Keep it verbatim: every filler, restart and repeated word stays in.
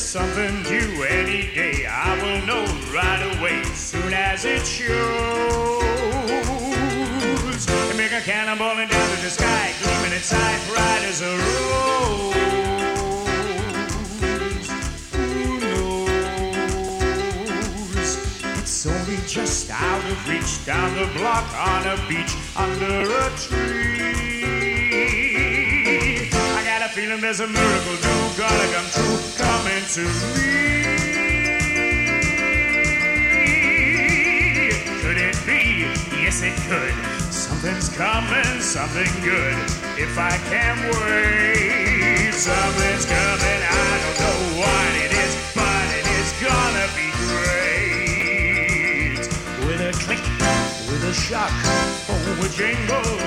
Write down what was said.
something due any day. I will know right away, soon as it shows. And make a cannonballing down to the sky, gleaming inside, bright as a rose. Who knows? It's only just out of reach, down the block on a beach, under a tree. I got a feeling there's a miracle due, gonna come true, coming to me. Could it be? Yes, it could. Something's coming, something good. If I can't wait, something's coming. I don't know what it is, but it is gonna be great. With a click, with a shock, oh, a jingle.